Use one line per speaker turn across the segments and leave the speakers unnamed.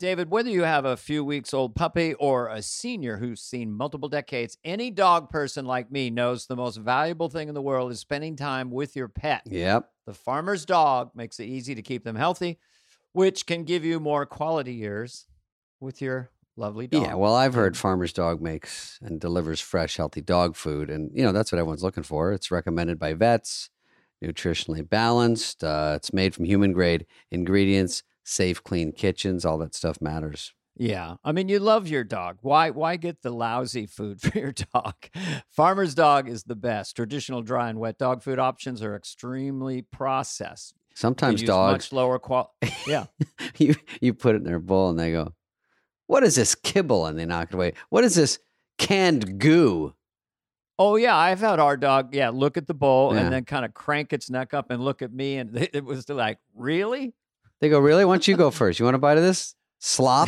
David, whether you have a few weeks old puppy or a senior who's seen multiple decades, any dog person like me knows the most valuable thing in the world is spending time with your pet.
Yep.
The farmer's dog makes it easy to keep them healthy, which can give you more quality years with your lovely dog.
Yeah, well, I've heard Farmer's Dog makes and delivers fresh, healthy dog food. And, that's what everyone's looking for. It's recommended by vets, nutritionally balanced. It's made from human-grade ingredients, safe, clean kitchens. All that stuff matters.
Yeah. I mean, you love your dog. Why get the lousy food for your dog? Farmer's Dog is the best. Traditional dry and wet dog food options are extremely processed.
Sometimes
They use
dogs,
much lower quality. Yeah.
you put it in their bowl and they go, "What is this kibble?" And they knock it away. "What is this canned goo?"
Oh, yeah. I've had our dog, look at the bowl
Yeah.
and then kind of crank its neck up and look at me. And it was like, really?
They go, "Really? Why don't you go first? You want a bite of this slop?"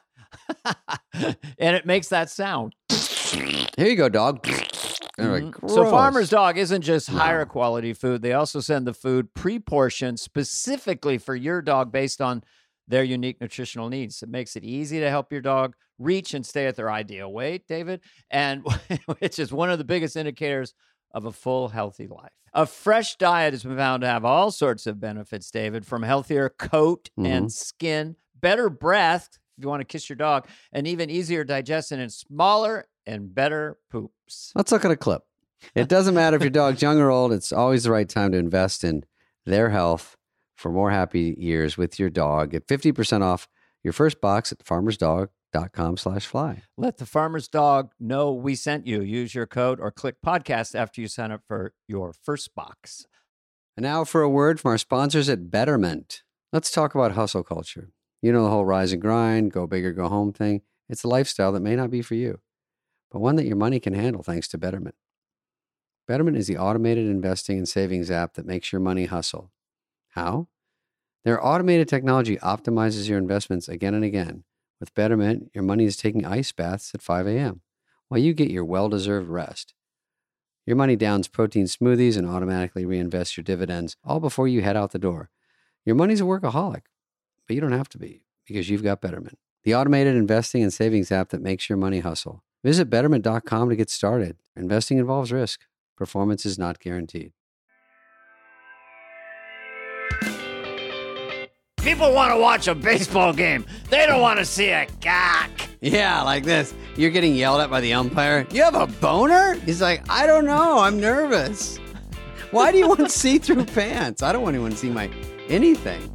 And it makes that sound.
Here you go, dog. They're like,
So
"Gross."
Farmer's Dog isn't just
No.
higher quality food. They also send the food pre-portioned specifically for your dog based on their unique nutritional needs. It makes it easy to help your dog reach and stay at their ideal weight, David, and which is one of the biggest indicators of a full, healthy life. A fresh diet has been found to have all sorts of benefits, David, from healthier coat and skin, better breath, if you want to kiss your dog, and even easier digestion and smaller and better poops.
Let's look at a clip. It doesn't matter if your dog's young or old. It's always the right time to invest in their health for more happy years with your dog. Get 50% off your first box at farmersdog.com/fly.
Let the farmer's dog know we sent you. Use your code or click podcast after you sign up for your first box.
And now for a word from our sponsors at Betterment. Let's talk about hustle culture. You know the whole rise and grind, go big or go home thing. It's a lifestyle that may not be for you, but one that your money can handle thanks to Betterment. Betterment is the automated investing and savings app that makes your money hustle. How? Their automated technology optimizes your investments again and again. With Betterment, your money is taking ice baths at 5 a.m. while you get your well-deserved rest. Your money downs protein smoothies and automatically reinvests your dividends all before you head out the door. Your money's a workaholic, but you don't have to be because you've got Betterment, the automated investing and savings app that makes your money hustle. Visit Betterment.com to get started. Investing involves risk. Performance is not guaranteed.
People want to watch a baseball game. They don't want to see a cock.
Yeah, like this. You're getting yelled at by the umpire. You have a boner? He's like, I don't know. I'm nervous. Why do you want see-through pants? I don't want anyone to see my anything.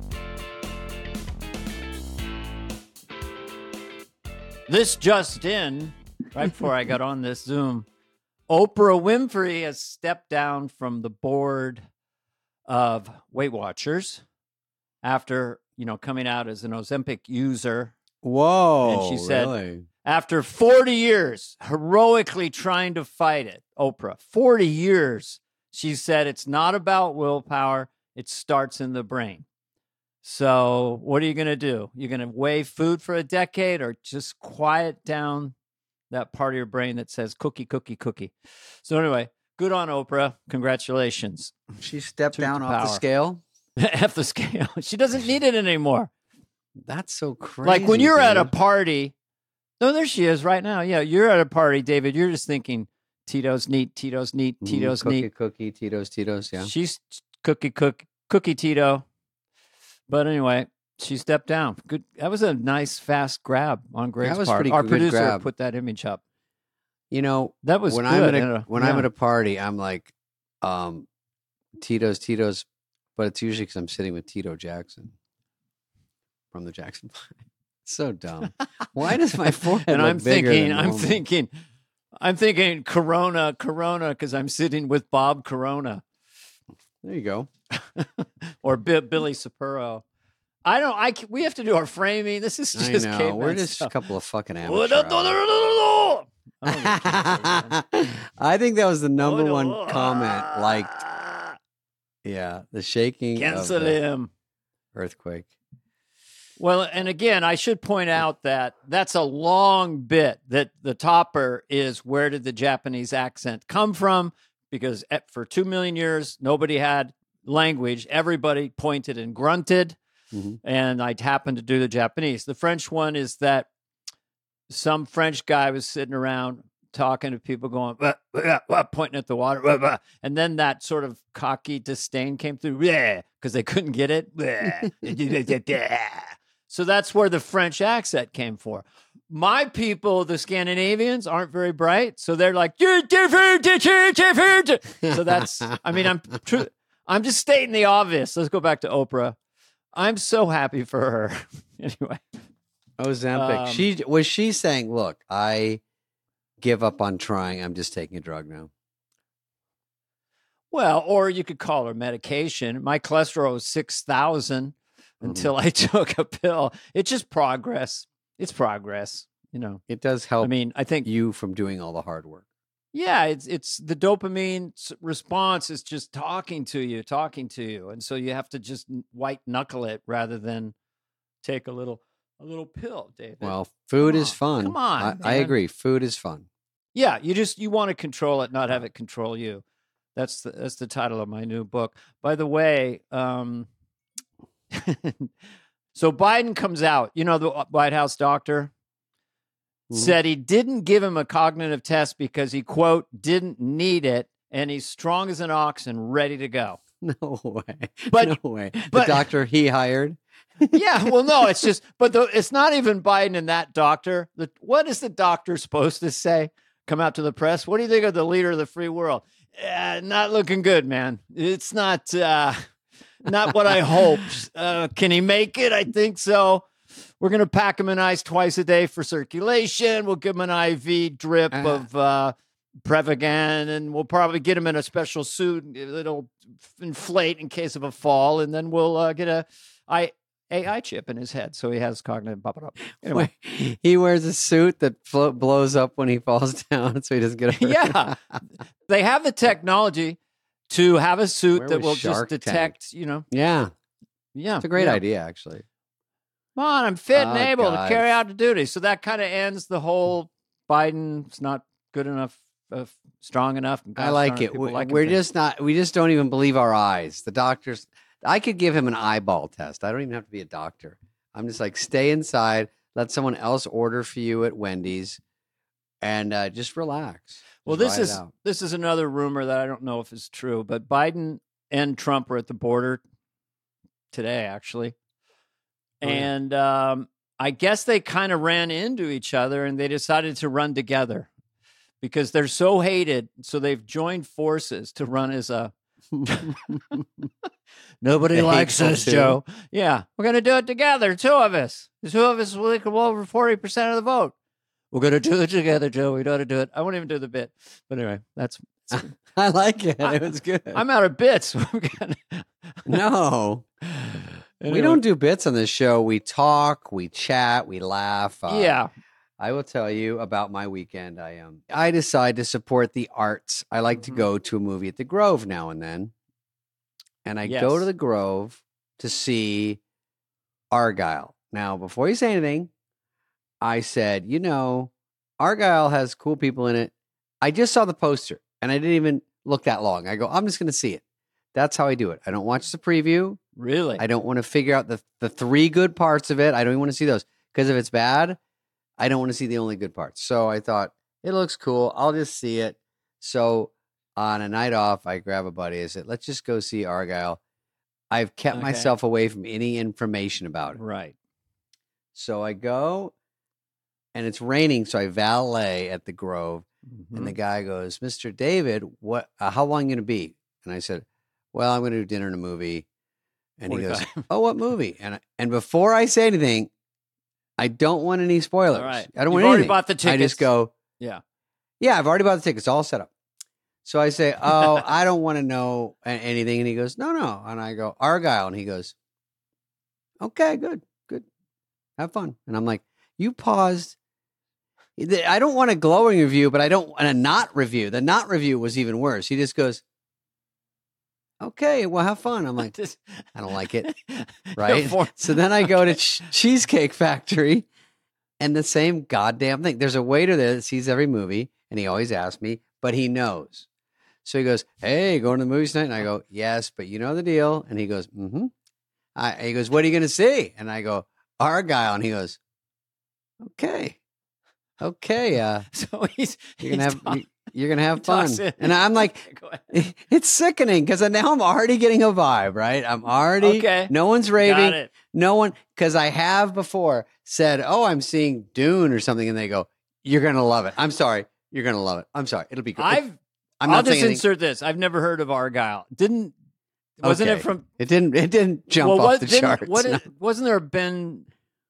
This just in, right before I got on this Zoom, Oprah Winfrey has stepped down from the board of Weight Watchers after, coming out as an Ozempic user.
Whoa,
And she said,
really?
After 40 years heroically trying to fight it, Oprah, 40 years, she said it's not about willpower. It starts in the brain. So what are you going to do? You're going to weigh food for a decade or just quiet down that part of your brain that says cookie, cookie, cookie. So anyway, good on Oprah. Congratulations.
She stepped
Truth
down
to
off the
power.
scale?
F the scale. She doesn't need it anymore.
That's so crazy.
Like when you're at a
dude.
party. No, there she is right now. Yeah, you're at a party, David. You're just thinking, Tito's neat, Tito's neat, Tito's
cookie,
neat.
Cookie, Tito's, yeah.
She's cookie Tito. But anyway, she stepped down. Good. That was a nice, fast grab on Greg's
was
part.
pretty
Our
good
producer
grab.
put that image up.
That
was
when
good.
I'm at a party, I'm like, Tito's, but it's usually because I'm sitting with Tito Jackson from the Jackson 5. So dumb. Why does my forehead
And
look
I'm
bigger
thinking,
than normal?
I'm thinking Corona, because I'm sitting with Bob Corona
There you go.
or Billy Sapuro. We have to do our framing. This is
I
just
know.
caveman
We're just a
stuff.
couple of fucking
I
amateurs.
don't get canceled.
I think that was the number one comment liked. Yeah, the shaking
Cancel
of the
him.
earthquake.
Well, and again, I should point out that that's a long bit that the topper is where did the Japanese accent come from? Because for 2 million years, nobody had language. Everybody pointed and grunted.
Mhm.
And I happened to do the Japanese. The French one is that some French guy was sitting around talking to people going, pointing at the water. And then that sort of cocky disdain came through because they couldn't get it. So that's where the French accent came for. My people, the Scandinavians, aren't very bright. So they're like, so that's, I mean, I'm just stating the obvious. Let's go back to Oprah. I'm so happy for her. Anyway.
Ozempic. Was she saying, look, I give up on trying. I'm just taking a drug now.
Well, or you could call her medication. My cholesterol was 6,000 until I took a pill. It's just progress. It's progress, you know.
It does help.
I mean, I think
you from doing all the hard work.
Yeah, it's the dopamine response is just talking to you. And so you have to just white knuckle it rather than take a little pill, David.
Well, food is fun.
Come on.
I agree. Food is fun.
Yeah, you want to control it, not have it control you. That's the title of my new book. By the way, so Biden comes out, you know, the White House doctor said he didn't give him a cognitive test because he, quote, didn't need it. And he's strong as an ox and ready to go.
No way.
No
way. The doctor he hired?
Yeah, well, no, it's just, it's not even Biden and that doctor. What is the doctor supposed to say? Come out to the press. What do you think of the leader of the free world? Not looking good, man. It's not what I hoped. Can he make it? I think so. We're going to pack him in ice twice a day for circulation. We'll give him an IV drip of Prevagan, and we'll probably get him in a special suit. It'll inflate in case of a fall, and then we'll get a AI chip in his head, so he has cognitive. Anyway,
he wears a suit that blows up when he falls down, so he doesn't get hurt.
Yeah, they have the technology to have a suit that will just detect. You know,
yeah, it's a great idea, actually.
Come on, I'm fit and able to carry out the duty. So that kind of ends the whole Biden's not good enough, strong enough.
I like it. We just don't even believe our eyes. The doctors, I could give him an eyeball test. I don't even have to be a doctor. I'm just like, stay inside, let someone else order for you at Wendy's, and just relax.
Well, this is another rumor that I don't know if it's true, but Biden and Trump are at the border today, actually. And I guess they kind of ran into each other and they decided to run together because they're so hated. So they've joined forces to run as a nobody likes us, Joe. Yeah, we're going to do it together. Two of us will equal over 40% of the vote. We're going to do it together, Joe. We know how to do it. I won't even do the bit. But anyway, that's
I like it. It was good.
I'm out of bits.
No. Anyway. We don't do bits on this show. We talk, we chat, we laugh.
Yeah.
I will tell you about my weekend. I decide to support the arts. I like to go to a movie at the Grove now and then. And I go to the Grove to see Argyle. Now, before you say anything, I said, Argyle has cool people in it. I just saw the poster and I didn't even look that long. I go, I'm just going to see it. That's how I do it. I don't watch the preview.
Really?
I don't want to figure out the three good parts of it. I don't even want to see those because if it's bad, I don't want to see the only good parts. So I thought, it looks cool. I'll just see it. So on a night off, I grab a buddy. I said, let's just go see Argyle. I've kept myself away from any information about it.
Right.
So I go and it's raining. So I valet at the Grove and the guy goes, Mr. David, how long are you going to be? And I said, well, I'm going to do dinner and a movie. And 45. He goes, oh, what movie? And before I say anything, I don't want any spoilers.
All right.
I don't want
anything.
Already
bought the tickets.
I just go,
yeah,
I've already bought the tickets. All set up. So I say, oh, I don't want to know anything. And he goes, no. And I go, Argyle. And he goes, okay, good. Have fun. And I'm like, you paused. I don't want a glowing review, but I don't want a not review. The not review was even worse. He just goes, okay, well, have fun. I'm like, I don't like it. Right. So then I go to Cheesecake Factory and the same goddamn thing. There's a waiter there that sees every movie and he always asks me, but he knows. So he goes, hey, going to the movies tonight? And I go, yes, but you know the deal. And he goes, mm-hmm. He goes, what are you going to see? And I go, Argyle. And he goes, okay.
So
You're gonna have fun.
talks in.
And I'm like,
Go ahead.
it's sickening because now I'm already getting a vibe, right? I'm already,
Okay.
no one's
Got
raving.
it.
No one, because I have before said, oh, I'm seeing Dune or something. And they go, you're going to love it. I'm sorry. You're going to love it. I'm sorry. It'll be great. I'm
I'll
not
just
saying anything.
insert this. I've never heard of Argyle. Wasn't
Okay.
it from?
It didn't jump off the charts.
Wasn't there been?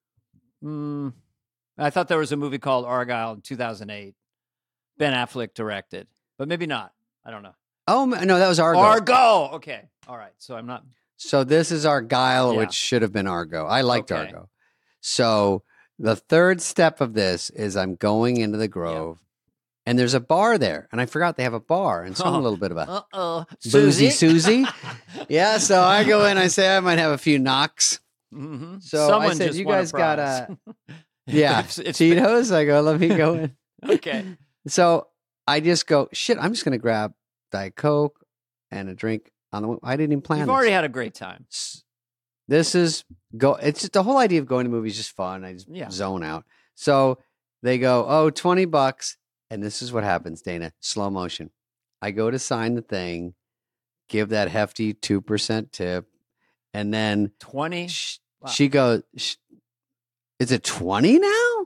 I thought there was a movie called Argyle in 2008. Ben Affleck directed, but maybe not. I don't know.
Oh, no, that was Argo.
Argo. Okay. All right. So I'm not.
So this is Argyle,
Yeah.
which should have been Argo. I liked
Okay.
Argo. So the third step of this is I'm going into the Grove, and there's a bar there, and I forgot they have a bar, and so I'm a little bit of a boozy Susie. Yeah, so I go in, I say I might have a few knocks.
Mm-hmm.
So I said, you guys got a
it's
Tito's? I go, let me go in.
okay.
So I just go, shit, I'm just going to grab Diet Coke and a drink on the way. I didn't even plan
You've
this.
already had a great time.
This is it's just the whole idea of going to movies is just fun. I just zone out. So they go, oh, $20. And this is what happens, Dana. Slow motion. I go to sign the thing, give that hefty 2% tip, and then
20.
she goes, is it 20 now?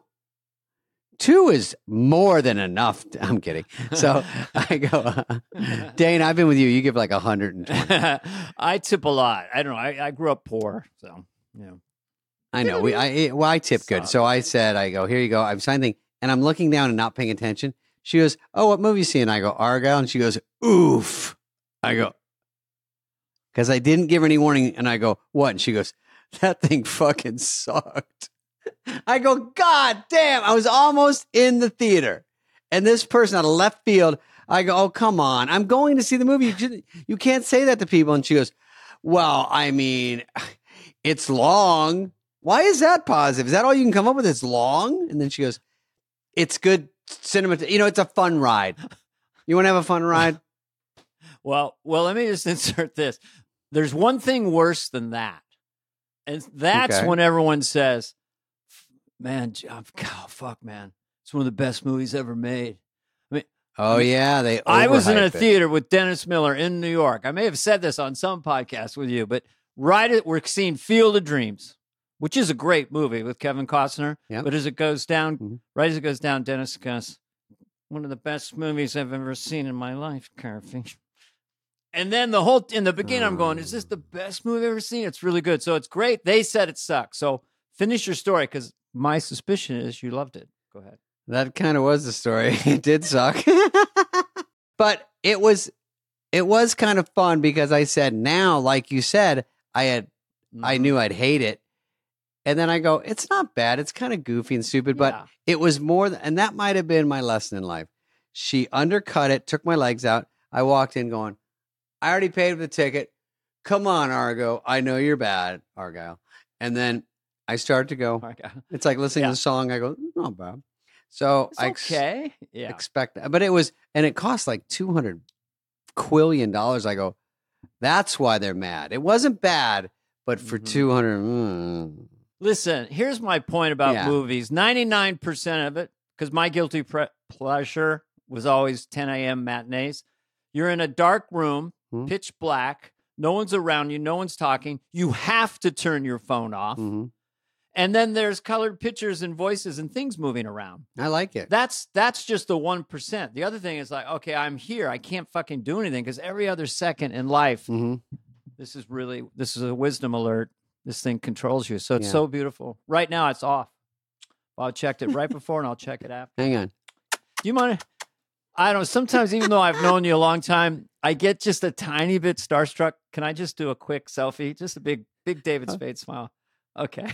2 is more than enough. I'm kidding. So I go, Dana, I've been with you. You give like 120.
I tip a lot. I don't know. I grew up poor, so
I know. I tip good. So I said, I go, here you go. I'm signing, and I'm looking down and not paying attention. She goes, oh, what movie you seeing? I go, Argyle. And she goes, oof. I go, because I didn't give her any warning. And I go, what? And she goes, that thing fucking sucked. I go, God damn. I was almost in the theater. And this person out of left field, I go, oh, come on. I'm going to see the movie. You can't say that to people. And she goes, well, I mean, it's long. Why is that positive? Is that all you can come up with? It's long? And then she goes, it's good cinema. It's a fun ride. You want to have a fun ride?
Well, let me just insert this. There's one thing worse than that. And that's when everyone says, man, fuck, man. It's one of the best movies ever made. I was in a theater with Dennis Miller in New York. I may have said this on some podcast with you, but we're seeing Field of Dreams, which is a great movie with Kevin Costner.
Yep.
But as it goes down, right as it goes down, Dennis goes, one of the best movies I've ever seen in my life, Carfy. And then in the beginning, I'm going, is this the best movie I've ever seen? It's really good. So it's great. They said it sucks. So finish your story, because my suspicion is you loved it. Go ahead.
That kind of was the story. It did suck. But it was kind of fun because I said, now, like you said, I knew I'd hate it. And then I go, it's not bad. It's kind of goofy and stupid, but it was more and that might have been my lesson in life. She undercut it, took my legs out. I walked in going, I already paid for the ticket. Come on, Argo. I know you're bad, Argyle. And then I started to go, it's like listening to the song. I go, not bad. So
it's
expect that. But it cost like $200 quillion. I go, that's why they're mad. It wasn't bad, but for 200.
Listen, here's my point about movies. 99% of it, because my guilty pleasure was always 10 a.m. matinees. You're in a dark room, pitch black. No one's around you. No one's talking. You have to turn your phone off.
Mm-hmm.
And then there's colored pictures and voices and things moving around. I like it. That's just the 1%. The other thing is like, okay, I'm here. I can't fucking do anything because every other second in life, this is a wisdom alert. This thing controls you. So it's so beautiful. Right now it's off. I checked it right before and I'll check it after.
Hang on.
Do you mind? I don't know. Sometimes, even though I've known you a long time, I get just a tiny bit starstruck. Can I just do a quick selfie? Just a big David Spade smile. Okay.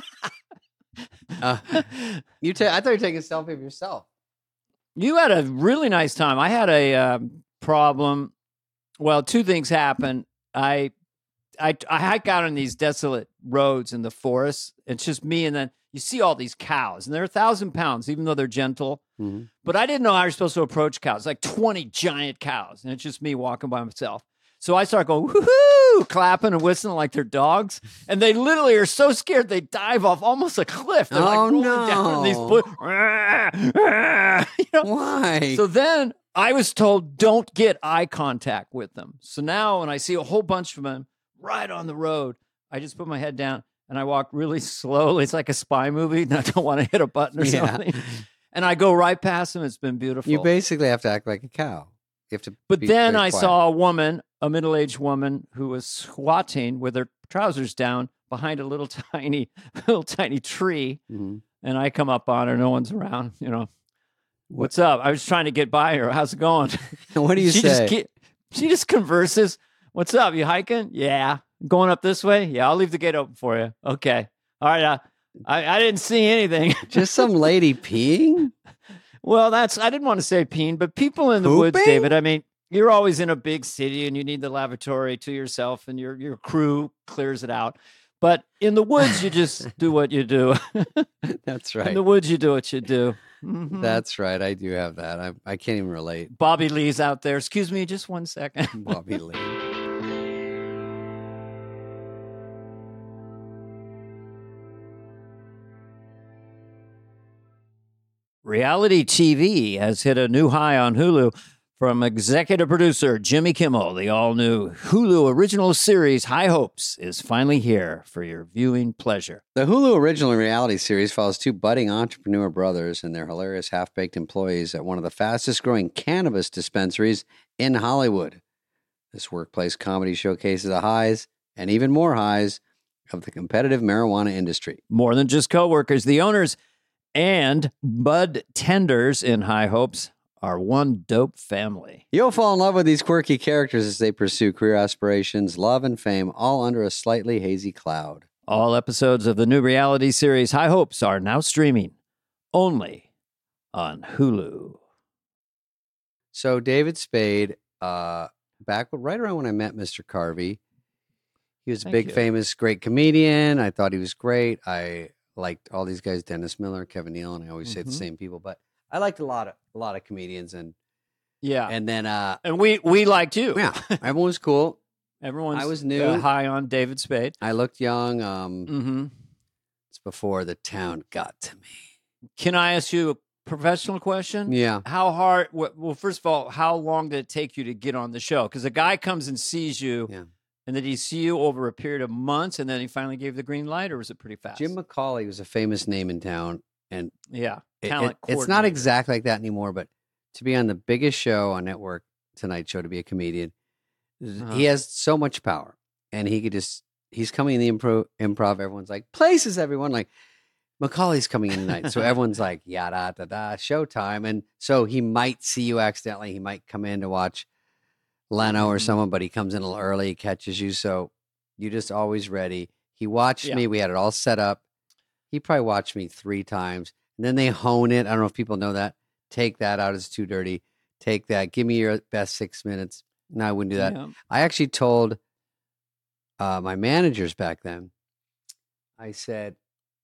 I thought you were taking a selfie of yourself.
You had a really nice time. I had a problem. Well, two things happened. I hike out on these desolate roads in the forest. It's just me, and then you see all these cows, and they're 1,000 pounds, even though they're gentle. Mm-hmm. But I didn't know how you're supposed to approach cows. Like 20 giant cows, and it's just me walking by myself. So I start going, woohoo! woo, clapping and whistling like they're dogs. And they literally are so scared they dive off almost a cliff. They're like rolling down these
Why?
So then I was told, don't get eye contact with them. So now when I see a whole bunch of them right on the road, I just put my head down and I walk really slowly. It's like a spy movie. And I don't want to hit a button or something. And I go right past them. It's been beautiful.
You basically have to act like a cow. You have to.
But then I saw a woman, a middle-aged woman, who was squatting with her trousers down behind a little tiny tree. Mm-hmm. And I come up on her. No one's around. What's up? I was trying to get by her. How's it going?
What do you say?
She just converses. What's up? You hiking? Yeah. Going up this way? Yeah. I'll leave the gate open for you. Okay. All right. I didn't see anything.
Just some lady peeing?
Well, I didn't want to say peeing, but people in the woods, David, I mean, you're always in a big city and you need the lavatory to yourself and your crew clears it out. But in the woods, you just do what you do.
That's right.
In the woods, you do what you do.
Mm-hmm. That's right. I do have that. I can't even relate.
Bobby Lee's out there. Excuse me, just 1 second.
Bobby Lee.
Reality TV has hit a new high on Hulu from executive producer Jimmy Kimmel. The all-new Hulu original series High Hopes is finally here for your viewing pleasure.
The Hulu original reality series follows two budding entrepreneur brothers and their hilarious half-baked employees at one of the fastest-growing cannabis dispensaries in Hollywood. This workplace comedy showcases the highs and even more highs of the competitive marijuana industry.
More than just coworkers, the owners and bud tenders in High Hopes are one dope family.
You'll fall in love with these quirky characters as they pursue career aspirations, love, and fame, all under a slightly hazy cloud.
All episodes of the new reality series High Hopes are now streaming only on Hulu.
So David Spade, right around when I met Mr. Carvey, he was a big, famous, great comedian. I thought he was great. I liked all these guys, Dennis Miller, Kevin Nealon. I always say the same people, but I liked a lot of comedians, and then
and we liked you.
Yeah, everyone was cool.
I was
new,
high on David Spade.
I looked young. It's before the town got to me.
Can I ask you a professional question?
Yeah.
How hard? Well, first of all, how long did it take you to get on the show? Because a guy comes and sees you.
Yeah.
And did he see you over a period of months and then he finally gave the green light, or was it pretty fast?
Jim McCauley was a famous name in town. And
talent
it's not exactly like that anymore, but to be on the biggest show on network, Tonight Show, to be a comedian, he has so much power. And he's coming in the improv. Everyone's like, places, everyone. Like, Macaulay's coming in tonight. So everyone's like, yada, da, da, showtime. And so he might see you accidentally. He might come in to watch Leno or someone, but he comes in a little early, he catches you, so you're just always ready. He watched me. We had it all set up. He probably watched me 3 times, and then they hone it. I don't know if people know that. Take that out. It's too dirty. Take that. Give me your best 6 minutes. No, I wouldn't do that. Yeah. I actually told my managers back then, I said,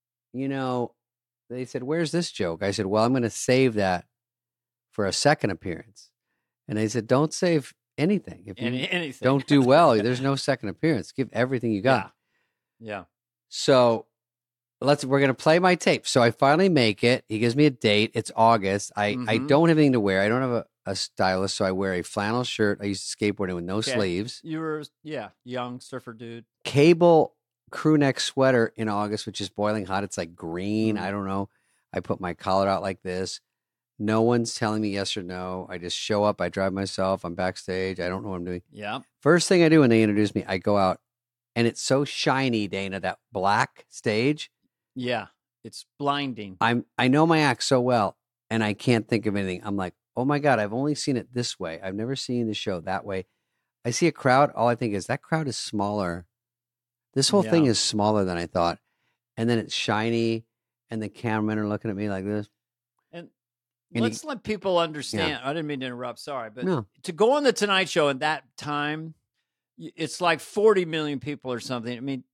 they said, where's this joke? I said, well, I'm going to save that for a second appearance. And they said, don't save anything. If you
anything.
don't do well, there's no second appearance. Give everything you got.
Yeah.
So we're going to play my tape. So I finally make it. He gives me a date. It's August. I don't have anything to wear. I don't have a stylist. So I wear a flannel shirt. I used to skateboard with no sleeves.
You were, young surfer dude.
Cable crew neck sweater in August, which is boiling hot. It's like green. I don't know. I put my collar out like this. No one's telling me yes or no. I just show up. I drive myself. I'm backstage. I don't know what I'm doing.
Yeah.
First thing I do when they introduce me, I go out, and it's so shiny, Dana, that black stage.
Yeah. It's blinding.
I know my act so well, and I can't think of anything. I'm like, oh my God, I've only seen it this way. I've never seen the show that way. I see a crowd. All I think is that crowd is smaller. This whole thing is smaller than I thought. And then it's shiny, and the cameramen are looking at me like this.
And let's let people understand. Yeah. I didn't mean to interrupt. Sorry. But to go on the Tonight Show in that time, it's like 40 million people or something. I mean,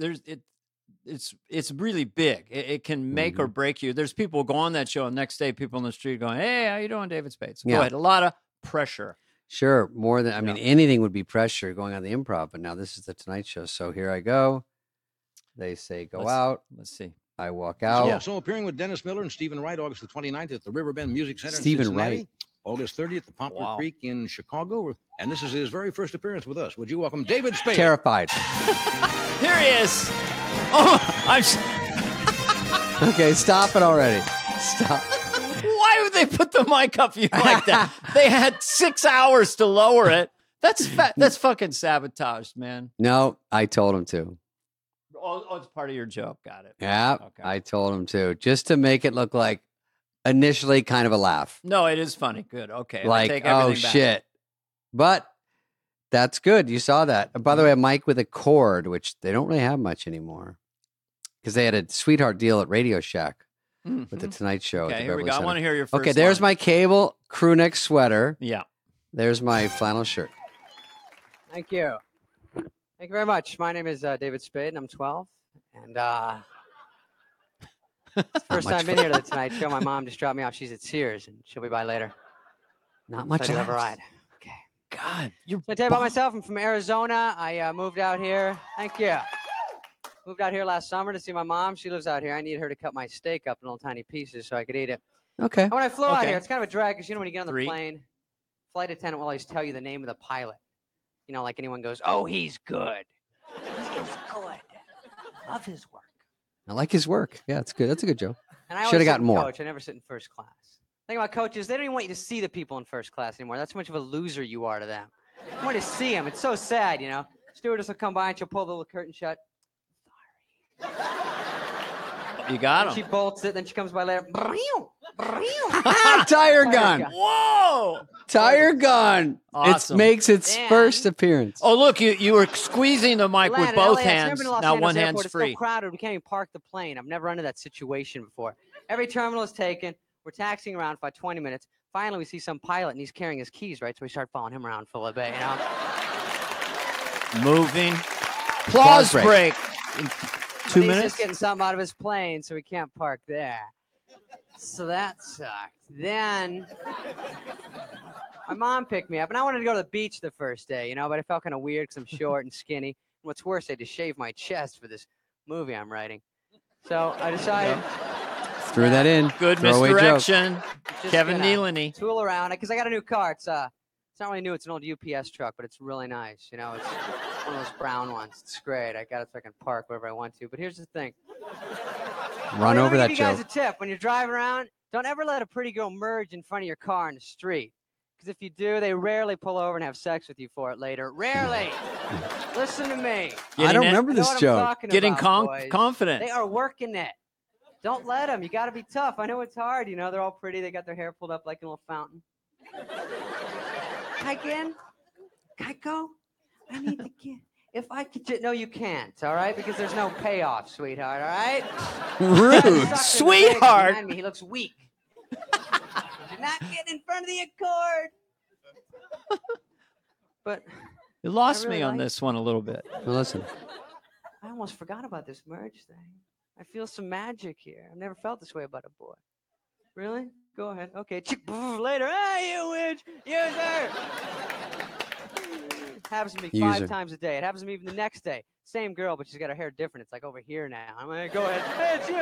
it's really big. It can make or break you. There's people who go on that show, and the next day people on the street going, hey, how you doing, David Spade? So go ahead. A lot of pressure.
Sure, more than I mean, anything would be pressure going on the improv, but now this is the Tonight Show. So here I go. They say go out.
Let's see.
I walk
He's
out.
also appearing with Dennis Miller and Stephen Wright August the 29th at the Riverbend Music Center
Stephen
in Cincinnati.
Wright.
August 30th at Poplar
Wow.
Creek in Chicago. And this is his very first appearance with us. Would you welcome David Spade?
Terrified.
Here he is. Oh,
Okay, stop it already. Stop.
Why would they put the mic up you like that? They had 6 hours to lower it. That's fucking sabotage, man.
No, I told him to.
Oh, it's part of your joke. Got it.
Yeah,
Okay.
I told him to, just to make it look like initially kind of a laugh.
No, it is funny. Good. Okay. I
Like,
take
oh
everything back.
shit. But that's good. You saw that. By the way, a mic with a cord, which they don't really have much anymore, because they had a sweetheart deal at Radio Shack with the Tonight Show. At
Okay,
the
here we
Beverly
go. I
Center.
want to hear your first
Okay, there's
line.
my cable crew neck sweater.
Yeah.
There's my flannel shirt.
Thank you. Thank you very much. My name is David Spade, and I'm 12. And it's the first time I've been here to the Tonight Show. My mom just dropped me off. She's at Sears, and she'll be by later.
Not much
So I do have a
left.
ride. Okay.
God, you're.
So I tell you about myself. I'm from Arizona. I moved out here. Thank you. Moved out here last summer to see my mom. She lives out here. I need her to cut my steak up in little tiny pieces so I could eat it.
Okay.
And when I flew out
Okay.
here, it's kind of a drag because, you know, when you get on the
3.
plane, flight attendant will always tell you the name of the pilot. You know, like anyone goes, oh, he's good. He's good. Love his work.
I like his work. Yeah, it's good. That's a good joke.
And I
Shoulda
always sit
gotten
in
more.
coach. I never sit in first class. The thing about coaches, they don't even want you to see the people in first class anymore. That's how much of a loser you are to them. You want to see them. It's so sad, you know. Stewardess will come by and she'll pull the little curtain shut.
You got
She
him.
bolts it. Then she comes by later.
Tire gun.
gun.
Whoa.
Tire gun.
Awesome.
It makes its
Then-
first appearance.
Oh, look, you were squeezing the mic with
Atlanta,
both
LAX, never
hands.
been to Los
Now
Angeles
one hand's
Airport. It's
free.
so crowded, we can't even park the plane. I've never run into that situation before. Every terminal is taken. We're taxiing around for about 20 minutes. Finally, we see some pilot, and he's carrying his keys, right? So we start following him around for a little bit, you know?
Moving. Applause
break.
break.
But
2
he's
minutes.
just getting something out of his plane, so we can't park there. So that sucked. Then my mom picked me up, and I wanted to go to the beach the first day, you know, but I felt kind of weird because I'm short and skinny. And what's worse, I had to shave my chest for this movie I'm writing. So I decided
Threw that in.
Good
Throwaway joke.
misdirection.
just
Kevin
gonna
Nealon.
tool around because I got a new car. It's not really new. It's an old UPS truck, but it's really nice. You know, it's one of those brown ones. It's great. I got it so I can park wherever I want to. But here's the thing.
Run
Let
over
me
that
give you guys
joke.
a tip. When you're driving around, don't ever let a pretty girl merge in front of your car in the street. Because if you do, they rarely pull over and have sex with you for it later. Rarely. Listen to me.
I don't
Getting it-
remember
I know
this
what I'm
joke.
talking
Getting
about, boys.
confident.
They are working it. Don't let them. You got to be tough. I know it's hard. You know, they're all pretty. They got their hair pulled up like a little fountain. Again? Kaiko? I need to get. If I could just. No, you can't, all right? Because there's no payoff, sweetheart, all right?
Rude.
Sucked in the dick
Sweetheart.
behind me. He looks weak. You're not getting in front of the Accord. But
You lost
I really
me on
like-
this one a little bit.
Well, listen.
I almost forgot about this merge thing. I feel some magic here. I've never felt this way about a boy. Really? Go ahead. Okay. Later. Hey, you witch. User. Happens to me
User.
5 times a day. It happens to me even the next day. Same girl, but she's got her hair different. It's like over here now. I'm like, go ahead. Hey, it's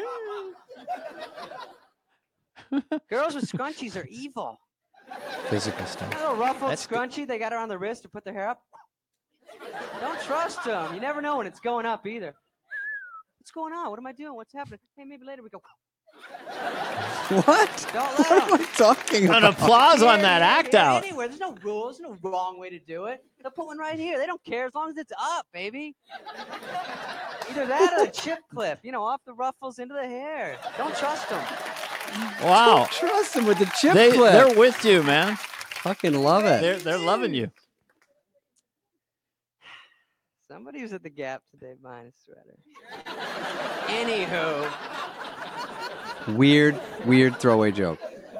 you. Girls with scrunchies are evil.
Physical stuff.
That little ruffled
That's good.
scrunchie they got around the wrist to put their hair up. Don't trust them. You never know when it's going up either. What's going on? What am I doing? What's happening? Hey, maybe later we go.
What?
Don't let
What am
them.
I talking
An
about?
applause on
Here,
that
here,
act
here,
out.
Anywhere. There's no rules. There's no wrong way to do it. They'll put one right here. They don't care as long as it's up, baby. Either that or a chip clip. You know, off the ruffles into the hair. Don't trust them.
Wow.
Trust him with the chip
They're
clip.
with you, man.
Fucking love it.
They're loving you.
Somebody was at the Gap today buying a sweater. Anywho.
Weird throwaway joke.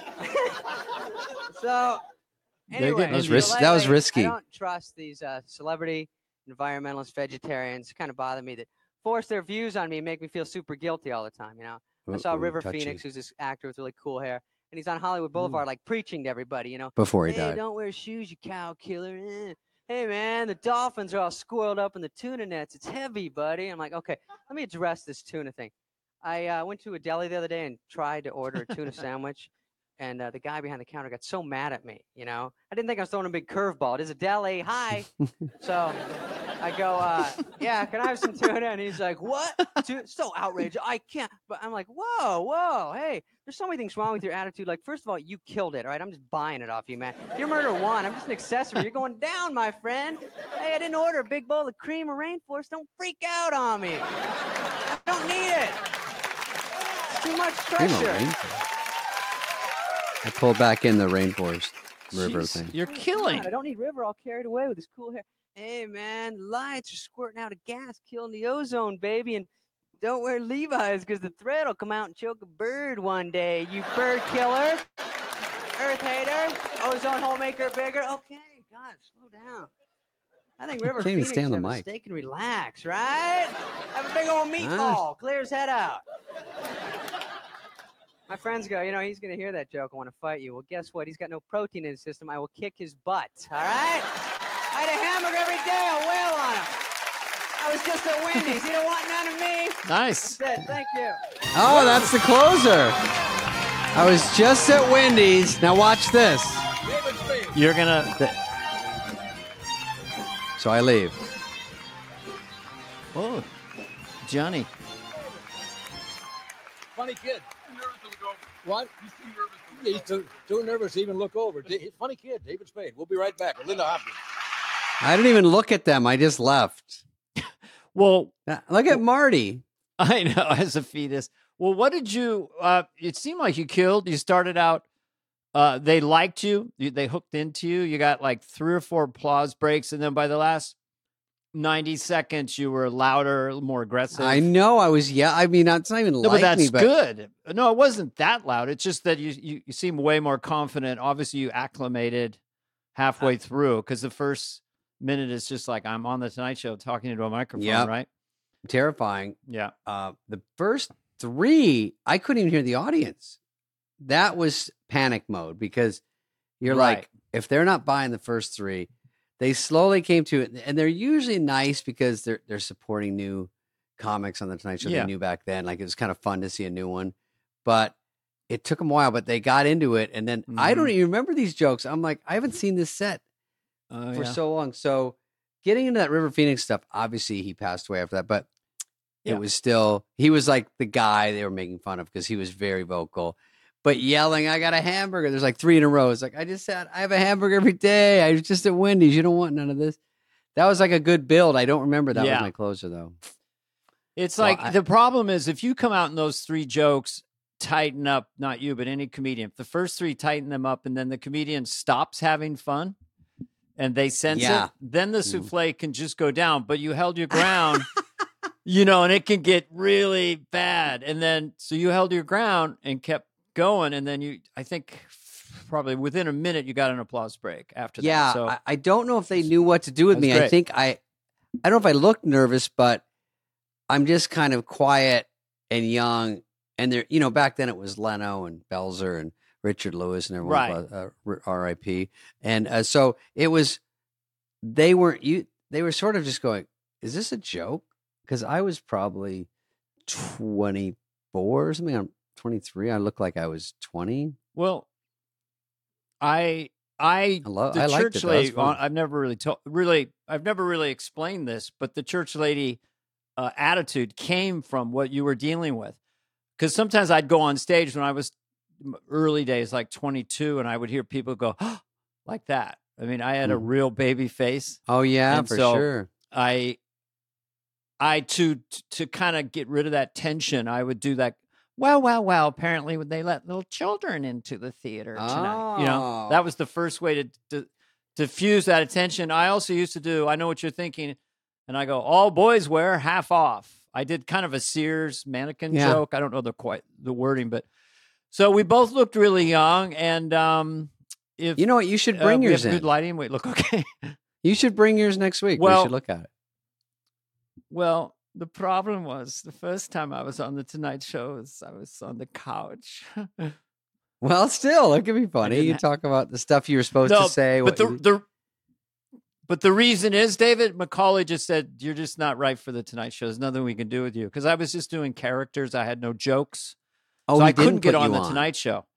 So,
They're
anyway,
getting
That was
you.
risky. That was risky.
I don't trust these celebrity environmentalist vegetarians. Kind of bother me that force their views on me and make me feel super guilty all the time. You know, I saw
Ooh,
River
touchy.
Phoenix, who's this actor with really cool hair, and he's on Hollywood Boulevard, like preaching to everybody, you know.
Before he
Hey,
died.
don't wear shoes, you cow killer. Hey, man, the dolphins are all squirreled up in the tuna nets. It's heavy, buddy. I'm like, okay, let me address this tuna thing. I went to a deli the other day and tried to order a tuna sandwich, and the guy behind the counter got so mad at me, you know. I didn't think I was throwing a big curveball. It is a deli. Hi. So I go, yeah, can I have some tuna? And he's like, what? So outrageous. I can't. But I'm like, whoa, hey, there's so many things wrong with your attitude. Like, first of all, you killed it, all right? I'm just buying it off you, man. You're murder one. I'm just an accessory. You're going down, my friend. Hey, I didn't order a big bowl of cream or rainforest. Don't freak out on me. I don't need it. It's too much pressure.
I pulled back in the rainforest river
Jeez,
thing.
You're killing.
I don't need River all carried away with his cool hair. Hey, man, lights are squirting out of gas, killing the ozone, baby. And don't wear Levi's because the thread will come out and choke a bird one day. You bird killer, earth hater, ozone hole maker bigger. Okay, God, slow down. I think River
Can't even
Phoenix
stay on the
have a
mic.
steak and relax, right? Have a big old meatball, clear his head out. My friends go, you know, he's going to hear that joke. I want to fight you. Well, guess what? He's got no protein in his system. I will kick his butt. All right? I had a hamburger every day. I'll wail on him. I was just at Wendy's. You don't want none of me.
Nice.
That's it. Thank you.
Oh, that's the closer. I was just at Wendy's. Now watch this.
You're gonna.
So I leave.
Oh, Johnny.
Funny kid. What? He's too nervous to even look over. Funny kid, David Spade. We'll be right back with Linda Hopkins.
I didn't even look at them. I just left.
Well,
Look at Marty.
I know, as a fetus. Well, what did you? It seemed like you killed. You started out. They liked you. They hooked into you. You got like 3 or 4 applause breaks, and then by the last 90 seconds, you were louder, more aggressive.
I know. I was. Yeah. I mean, it's not even
No,
like
but that's
me. But
good. No, it wasn't that loud. It's just that you seem way more confident. Obviously, you acclimated halfway through because the first minute is just like I'm on the Tonight Show talking into a microphone,
Yep.
right?
terrifying.
Yeah.
The first 3, I couldn't even hear the audience. That was panic mode because you're
Right.
like, if they're not buying the first 3, they slowly came to it, and they're usually nice because they're supporting new comics on the Tonight Show.
Yeah.
They knew back then, like it was kind of fun to see a new one, but it took them a while. But they got into it, and then I don't even remember these jokes. I'm like, I haven't seen this set for so long. So getting into that River Phoenix stuff, obviously he passed away after that, but
Yeah.
it was still, he was like the guy they were making fun of because he was very vocal. But yelling, I got a hamburger. There's like 3 in a row. It's like, I just said, I have a hamburger every day. I was just at Wendy's. You don't want none of this. That was like a good build. I don't remember that was
Yeah.
my closer, though.
It's
Well,
like the problem is if you come out in those 3 jokes, tighten up, not you, but any comedian. If the first 3 tighten them up and then the comedian stops having fun and they sense
Yeah.
it, then the souffle can just go down. But you held your ground, and it can get really bad. And then, so you held your ground and kept going. And then I think probably within a minute, you got an applause break after that.
Yeah,
So
I don't know if they knew what to do with
That's
me. I
great.
think I don't know if I looked nervous, but I'm just kind of quiet and young. And there, back then it was Leno and Belzer and Richard Lewis and everyone, R.I.P. And so it was, they were sort of just going, is this a joke? Because I was probably 24 or something. I'm 23. I look like I was 20.
well, I
I
the
liked it,
church
though. That was
lady.
fun.
I've never really explained this, but the church lady attitude came from what you were dealing with. Because sometimes I'd go on stage when I was early days, like 22, and I would hear people go like that. I mean, I had a real baby face.
Oh yeah,
And
for
so
sure.
I to kind of get rid of that tension, I would do that. Well, apparently they let little children into the theater tonight. That was the first way to diffuse that attention. I also used to do, I know what you're thinking, and I go, all boys wear half off. I did kind of a Sears mannequin joke. I don't know the wording, but so we both looked really young. And if
You know what? You should bring
we
yours
have
in.
good lighting, we look okay.
You should bring yours next week. We
Well-
should look at it.
Well, the problem was the first time I was on the Tonight Show, I was on the couch.
Well, still, it could be funny.
didn't
You
ha-
talk about the stuff you were supposed
No,
to say.
but
what
the but the reason is, David, Macaulay just said, you're just not right for the Tonight Show. There's nothing we can do with you. Because I was just doing characters. I had no jokes.
oh,
So
he
I couldn't
didn't
get
put
on
you
the Tonight Show.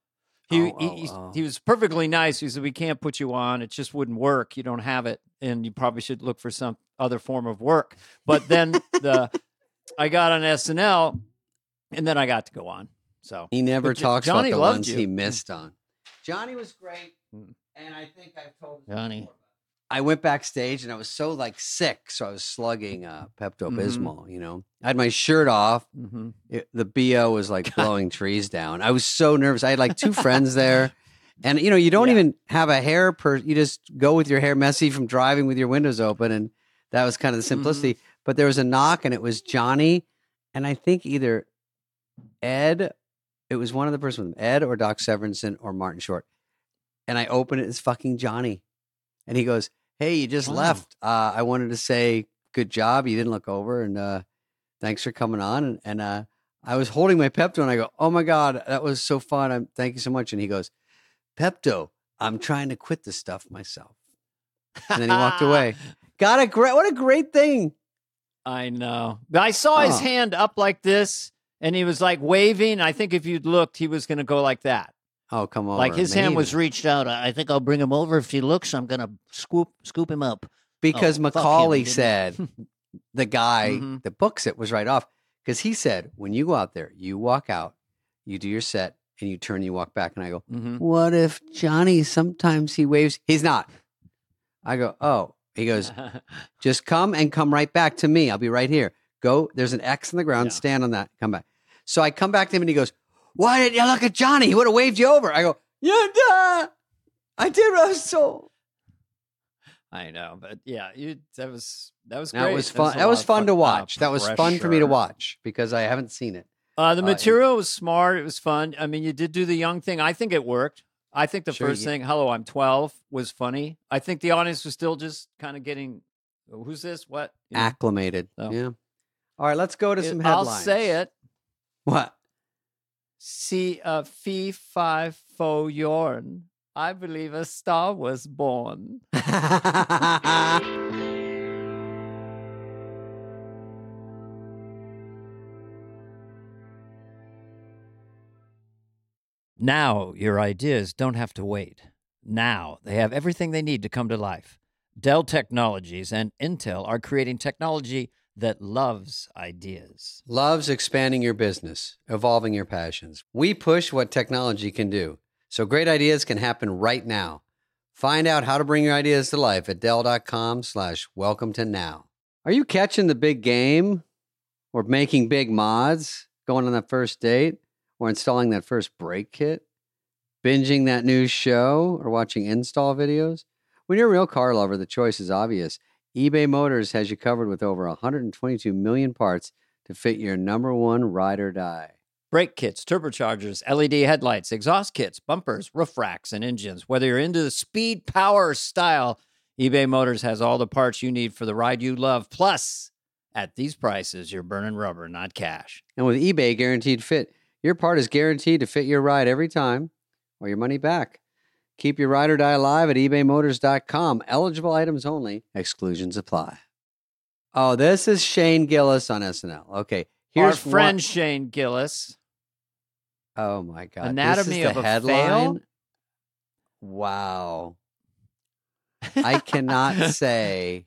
He was perfectly nice. He said, we can't put you on. It just wouldn't work. You don't have it. And you probably should look for some other form of work. But then I got on SNL and then I got to go on. So
He never
But
talks
Johnny
about the
loved
ones
you.
he missed on. Johnny was great.
Mm.
And I think I've told this
Johnny.
before. I went backstage and I was so like sick. So I was slugging Pepto-Bismol, you know. I had my shirt off.
Mm-hmm.
The BO was like blowing trees down. I was so nervous. I had like two friends there. And, you know, you don't
Yeah.
even have a hair you just go with your hair messy from driving with your windows open. And that was kind of the simplicity. But there was a knock and it was Johnny. And I think either Ed, it was one of the person with him, Ed or Doc Severinsen or Martin Short. And I opened it, it's fucking Johnny. And he goes, hey, you just
Wow.
left. I wanted to say good job. You didn't look over. And thanks for coming on. And I was holding my Pepto and I go, oh my God, that was so fun. Thank you so much. And he goes, Pepto, I'm trying to quit this stuff myself. And then he walked away. What a great thing.
I know. But I saw his
Oh.
hand up like this and he was like waving. I think if you'd looked, he was going to go like that.
Oh, come on.
Like his hand was reached out. I think I'll bring him over. If he looks, I'm going to scoop him up.
because
Oh, fuck him,
Macaulay
didn't he?
said the guy
Mhm.
that books it was right off. Because he said, when you go out there, you walk out, you do your set, and you turn, you walk back. And I go,
Mm-hmm.
what if Johnny, sometimes he waves? He's not. I go, oh. He goes, just come and come right back to me. I'll be right here. Go. There's an X on the ground.
Yeah.
Stand on that. Come back. So I come back to him and he goes, why didn't you look at Johnny? He would have waved you over. I go, yeah, duh. I did what I was told.
I know, but yeah, that was great.
That was
a
fun.
lot
That was
of
fun to watch. That was fun for me to
pressure.
watch because I haven't seen it.
The material was smart. It was fun. I mean, you did do the young thing. I think it worked. I think the
Sure,
first
yeah.
thing, hello, I'm 12, was funny. I think the audience was still just kind of getting, who's this? What? You know,
Acclimated.
So-
Yeah. All right, let's go to some headlines.
I'll say it.
What?
See a fee, fi, fo, yorn. I believe a star was born. Now your ideas don't have to wait. Now they have everything they need to come to life. Dell Technologies and Intel are creating technology that loves ideas.
Loves expanding your business, evolving your passions. We push what technology can do, so great ideas can happen right now. Find out how to bring your ideas to life at Dell.com/welcome to now. Are you catching the big game or making big mods, going on that first date, or installing that first brake kit, binging that new show, or watching install videos? When you're a real car lover, the choice is obvious. eBay Motors has you covered with over 122 million parts to fit your number one ride or die.
Brake kits, turbochargers, LED headlights, exhaust kits, bumpers, roof racks, and engines. Whether you're into the speed, power, or style, eBay Motors has all the parts you need for the ride you love. Plus, at these prices, you're burning rubber, not cash.
And with eBay Guaranteed Fit, your part is guaranteed to fit your ride every time or your money back. Keep your ride or die alive at ebaymotors.com. Eligible items only. Exclusions apply. Oh, this is Shane Gillis on SNL. Okay.
Our
Here's
friend
one-
Shane Gillis.
Oh my God.
Anatomy
this is
of
the
a
headline.
Fail?
Wow. I cannot say.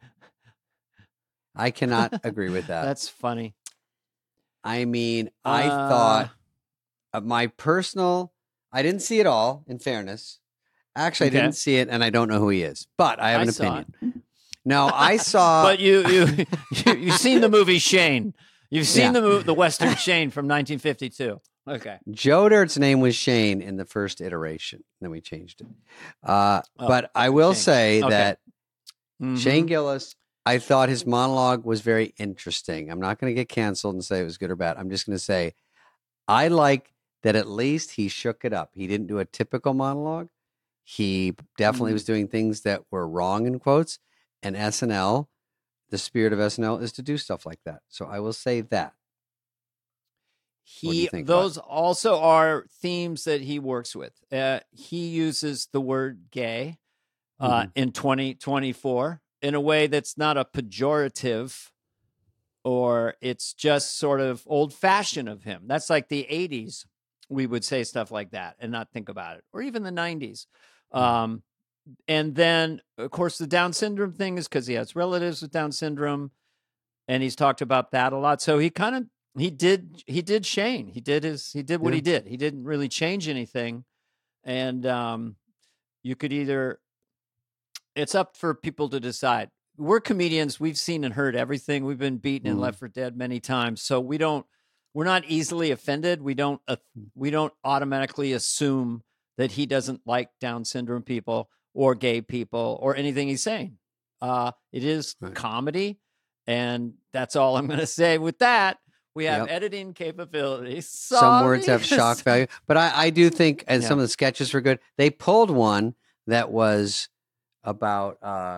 I cannot agree with that.
That's funny.
I mean, I thought my personal, I didn't see it all, in fairness. Actually,
Okay.
I didn't see it, and I don't know who he is, but I have
I
an
saw
opinion. No, I saw.
But you've seen the movie Shane. You've seen
Yeah.
the Western Shane from 1952. Okay.
Joe Dirt's name was Shane in the first iteration. Then we changed it. But I will
changed.
say
Okay.
that
Mhm.
Shane Gillis, I thought his monologue was very interesting. I'm not going to get canceled and say it was good or bad. I'm just going to say I like that at least he shook it up. He didn't do a typical monologue. He definitely was doing things that were wrong in quotes. And SNL, the spirit of SNL is to do stuff like that. So I will say that. What do you think,
Those also are themes that he works with. He uses the word gay in 2024 in a way that's not a pejorative, or it's just sort of old fashioned of him. That's like the 80s. We would say stuff like that and not think about it, or even the 90s. And then, of course, the Down syndrome thing is because he has relatives with Down syndrome, and he's talked about that a lot. So he did Shane. He did what he did. He didn't really change anything, and you could either. It's up for people to decide. We're comedians. We've seen and heard everything. We've been beaten and left for dead many times, so we're not easily offended. We don't automatically assume that he doesn't like Down syndrome people or gay people or anything he's saying. It is comedy, and that's all I'm going to say. With that, we have editing capabilities.
Some words have shock value, but I do think, and some of the sketches were good. They pulled one that was about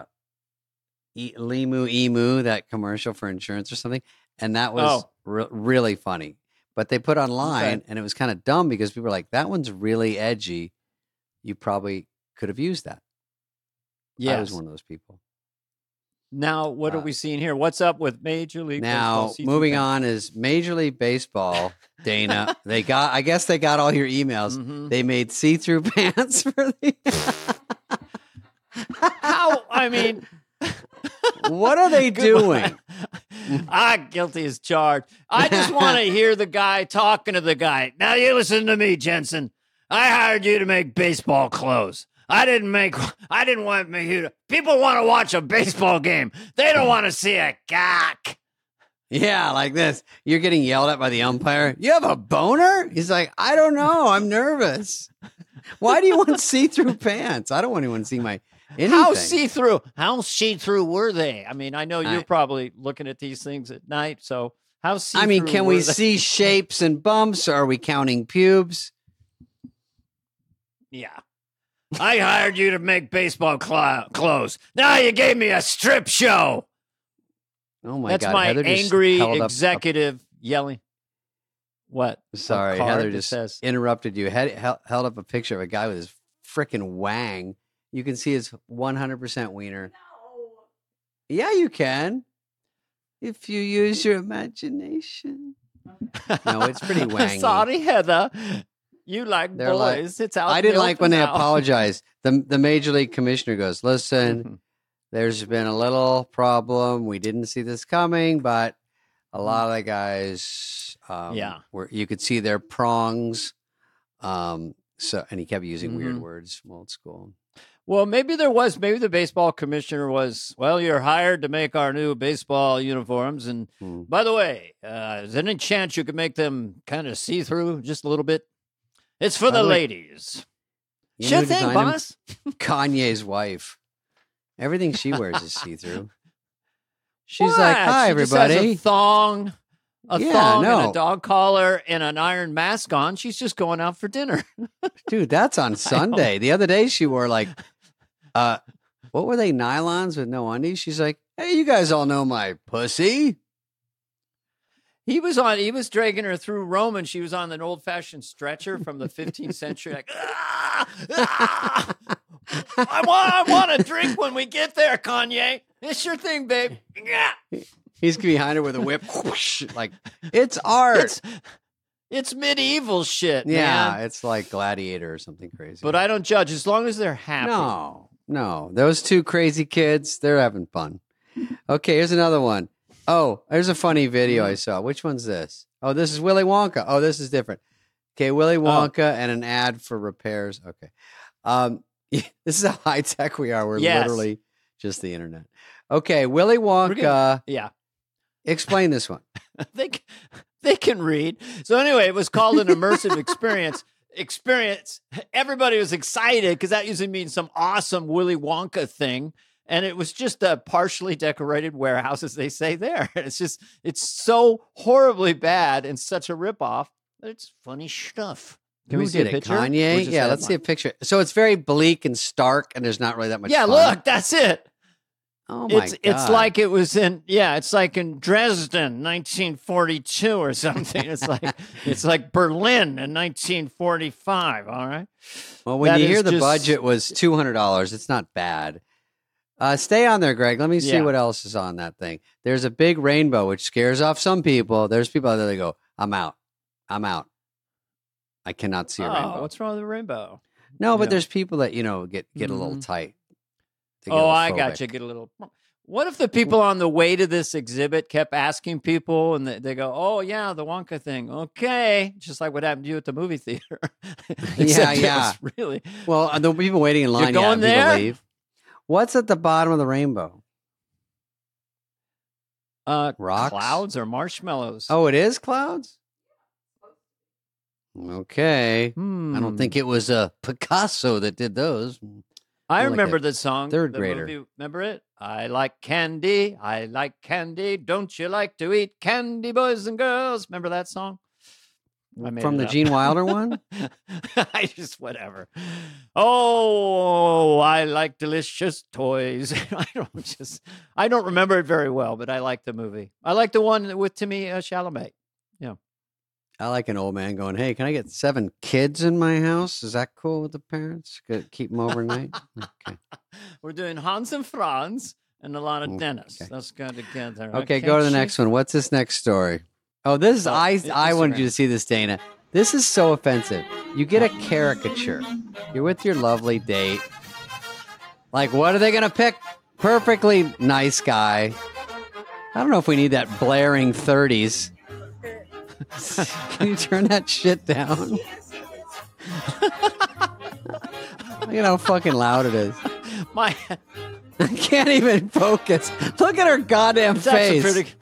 Limu Emu, that commercial for insurance or something, and that was really funny. But they put online, and it was kind of dumb because people were like, "That one's really edgy. You probably could have used that." I was one of those people.
Now, what are we seeing here? What's up with Major League
Baseball? Now, moving on is Major League Baseball, Dana. I guess they got all your emails. They made see-through pants for the.
How? I mean,
what are they doing?
Guilty as charged. I just want to hear the guy talking to the guy. Now, you listen to me, Jensen. I hired you to make baseball clothes. I didn't want you to. People want to watch a baseball game. They don't want to see a cock.
Yeah, like this. You're getting yelled at by the umpire. You have a boner? He's like, I don't know. I'm nervous. Why do you want see-through pants? I don't want anyone to see my anything.
How see-through were they? I mean, I know you're probably looking at these things at night. So how see-through
I mean, can we
they?
see shapes and bumps? Or are we counting pubes?
Yeah. I hired you to make baseball clothes. Now you gave me a strip show.
Oh my God!
That's my
Heather
angry executive yelling. What?
Sorry, Heather just interrupted you. Held up a picture of a guy with his frickin' wang. You can see his 100% wiener. No. Yeah, you can. If you use your imagination. No, it's pretty wangy.
Sorry, Heather. You like boys. Like, it's out.
I didn't like when they apologized. The Major League Commissioner goes, listen, there's been a little problem. We didn't see this coming, but a lot of the guys, you could see their prongs. And he kept using weird words from old school.
Well, maybe the baseball commissioner was, well, you're hired to make our new baseball uniforms. And by the way, is there any chance you could make them kind of see-through just a little bit? It's for the ladies. Sure thing, boss.
Kanye's wife. Everything she wears is see-through. She's like, hi, everybody.
Just has a thong and a dog collar and an iron mask on. She's just going out for dinner.
Dude, that's on Sunday. The other day she wore like, what were they, nylons with no undies? She's like, hey, you guys all know my pussy.
He was dragging her through Rome, and she was on an old-fashioned stretcher from the 15th century. Like, I want a drink when we get there, Kanye. It's your thing, babe.
He's behind her with a whip. Like, it's art.
It's medieval shit,
man.
Yeah,
it's like Gladiator or something crazy.
But I don't judge as long as they're happy.
No. Those two crazy kids, they're having fun. Okay, here's another one. Oh, there's a funny video I saw. Which one's this? Oh, this is Willy Wonka. Oh, this is different. Okay, Willy Wonka and an ad for repairs. Okay. This is how high-tech we are. We're literally just the internet. Okay, Willy Wonka. Explain this one.
They can read. So anyway, it was called an immersive experience. Everybody was excited because that usually means some awesome Willy Wonka thing. And it was just a partially decorated warehouse, as they say there. It's so horribly bad and such a ripoff. It's funny stuff.
Can we see a picture? Kanye? Yeah, let's see a picture. So it's very bleak and stark, and there's not really that much fun.
Look, that's it.
Oh my God.
It's like it was it's like in Dresden, 1942 or something. It's like Berlin in 1945. All right.
Well, when
That
you hear
is
the
just-
budget was $200, it's not bad. Stay on there, Greg. Let me see
Yeah.
what else is on that thing. There's a big rainbow, which scares off some people. There's people out there that go, I'm out. I cannot see a rainbow.
What's wrong with the rainbow?
No, but
Yeah.
there's people that, get a little
Mhm.
tight. They get a
Oh,
little
I got
phobic.
you. Get a little. What if the people on the way to this exhibit kept asking people, and they go, "Oh yeah, the Wonka thing." Okay, just like what happened to you at the movie theater. Except it was really.
Well, the people waiting in line,
going
people
there?
leave. What's at the bottom of the rainbow? Rocks?
Clouds or marshmallows?
Oh, it is clouds? Okay. I don't think it was Picasso that did those.
I
like
remember
a
the song.
third
the
grader.
movie, remember it? I like candy. I like candy. Don't you like to eat candy, boys and girls? Remember that song? I made
From
it
the
up.
Gene Wilder one?
I just whatever. Oh, I like delicious toys. I don't remember it very well, but I like the movie. I like the one with Timmy Chalamet.
I like an old man going, hey, can I get 7 kids in my house? Is that cool with the parents? Could keep them overnight? Okay.
We're doing Hans and Franz and a lot of
Okay.
Dennis. Let's go together.
Okay, go to the next one. What's this next story? Oh, this is I wanted you to see this, Dana. This is so offensive. You get a caricature. You're with your lovely date. Like, what are they going to pick? Perfectly nice guy. I don't know if we need that blaring 30s. Can you turn that shit down? Look at how fucking loud it is.
My
I can't even focus. Look at her goddamn
it's actually
face.
pretty.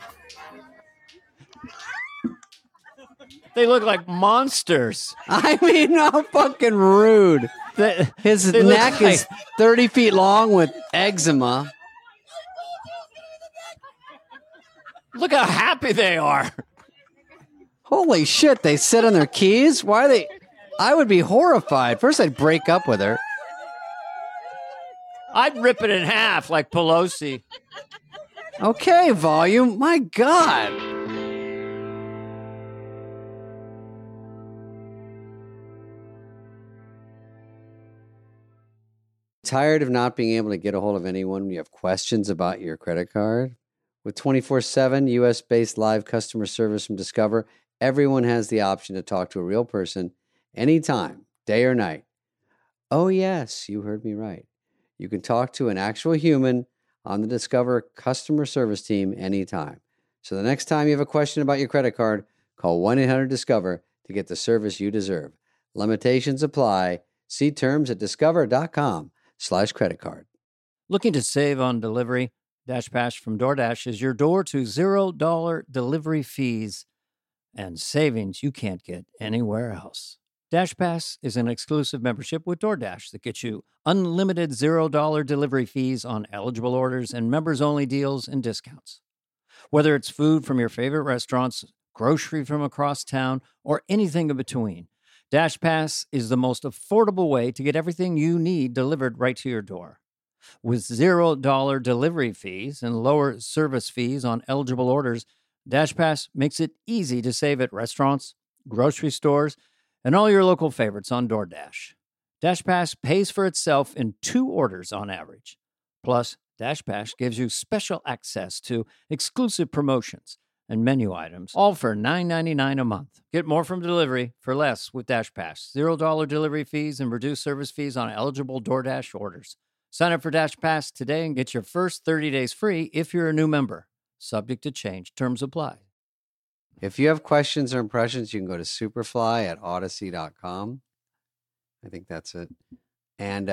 They look like monsters.
I mean, how fucking rude. His
they look
neck is 30 feet long with eczema.
Look how happy they are.
Holy shit, they sit on their keys? Why are they? I would be horrified. First, I'd break up with her.
I'd rip it in half like Pelosi.
Okay, volume. My God. Tired of not being able to get a hold of anyone when you have questions about your credit card? With 24/7 US-based live customer service from Discover, everyone has the option to talk to a real person anytime, day or night. Oh yes, you heard me right. You can talk to an actual human on the Discover customer service team anytime. So the next time you have a question about your credit card, call 1-800-DISCOVER to get the service you deserve. Limitations apply. See terms at discover.com/creditcard.
Looking to save on delivery? DashPass from DoorDash is your door to $0 delivery fees and savings you can't get anywhere else. DashPass is an exclusive membership with DoorDash that gets you unlimited $0 delivery fees on eligible orders and members-only deals and discounts. Whether it's food from your favorite restaurants, grocery from across town, or anything in between, DashPass is the most affordable way to get everything you need delivered right to your door. With $0 delivery fees and lower service fees on eligible orders, DashPass makes it easy to save at restaurants, grocery stores, and all your local favorites on DoorDash. DashPass pays for itself in 2 orders on average. Plus, DashPass gives you special access to exclusive promotions and menu items, all for $9.99 a month. Get more from delivery for less with DashPass. $0 delivery fees and reduced service fees on eligible DoorDash orders. Sign up for DashPass today and get your first 30 days free if you're a new member. Subject to change. Terms apply.
If you have questions or impressions, you can go to superfly@odyssey.com. I think that's it. And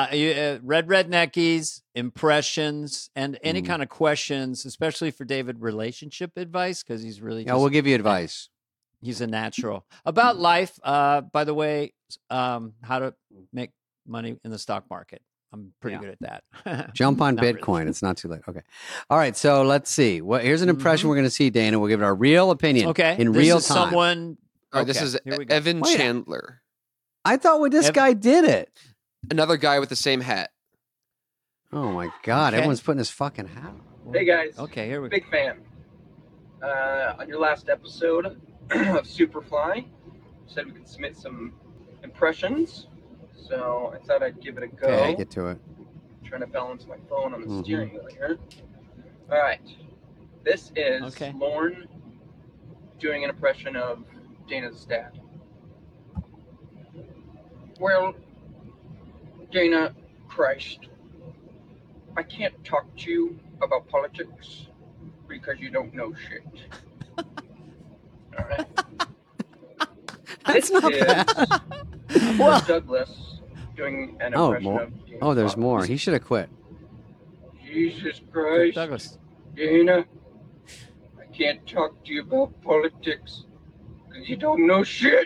Red Redneckies, impressions, and any kind of questions, especially for David, relationship advice, because he's really
we'll give you advice.
He's a natural. About life, by the way, how to make money in the stock market. I'm pretty good at that.
Jump on
Not
Bitcoin.
really.
It's not too late. Okay. All right. So let's see. Here's an impression we're going to see, Dana. We'll give it our real opinion.
Okay.
In
this
real
is
time.
Someone.
All right, this
Okay,
is
here we go.
Evan
Wait.
Chandler,
I thought this guy did it.
another guy with the same hat.
Oh my God!
Okay.
Everyone's putting his fucking hat.
Hey guys.
Okay, here we go.
Big fan. On your last episode of Superfly, you said we could submit some impressions. So I thought I'd give it a go.
Okay, get to it.
Trying to balance my phone on the steering wheel here. All right. This is Lorne doing an impression of Dana's dad. Well, Dana, Christ, I can't talk to you about politics because you don't know shit. All right.
That's not bad.
Well, Douglas doing an impression of Dana's
there's
father.
more. He should have quit.
Jesus Christ,
Douglas.
Dana, I can't talk to you about politics because you don't know shit.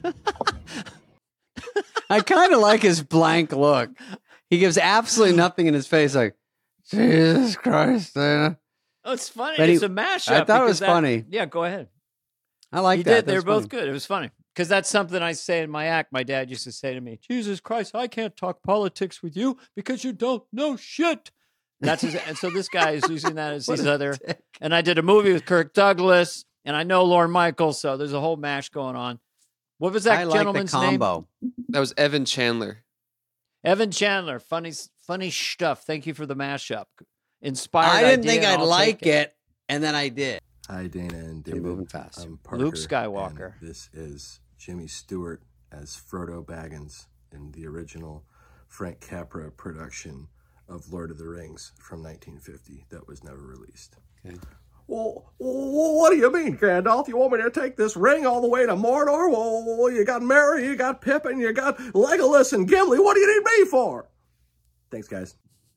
I kind of like his blank look. He gives absolutely nothing in his face, like, Jesus Christ, Dana.
Oh, it's funny.
But
It's a mashup.
I thought it
because
was funny.
Yeah, go ahead.
I like
He
that.
did. They were
That's
both
funny.
good. It was funny because that's something I say in my act. My dad used to say to me, "Jesus Christ, I can't talk politics with you because you don't know shit." That's his, and so this guy is using that as his other. And I did a movie with Kirk Douglas, and I know Lorne Michaels, so there's a whole mash going on. What was that
I like the
gentleman's name?
combo.
That was Evan Chandler.
Evan Chandler. Funny stuff. Thank you for the mashup. Inspired.
I didn't
idea,
think
and
I'd
I'll
like
take
it, and then I did.
Hi, Dana and
They're
David.
moving fast.
I'm Parker,
Luke Skywalker.
and this is Jimmy Stewart as Frodo Baggins in the original Frank Capra production of Lord of the Rings from 1950 that was never released.
Okay.
Well, what do you mean, Gandalf? You want me to take this ring all the way to Mordor? Well, you got Merry, you got Pippin, you got Legolas and Gimli. What do you need me for? Thanks, guys.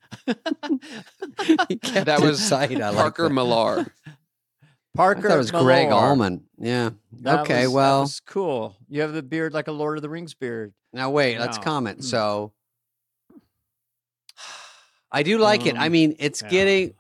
That was Parker Millar.
Parker.
I thought it was Greg
Millar.
Allman. Yeah.
That
Okay,
was,
well.
that was cool. You have the beard like a Lord of the Rings beard.
Now, wait, let's
No.
comment. So, I do like it. I mean, it's
yeah.
getting,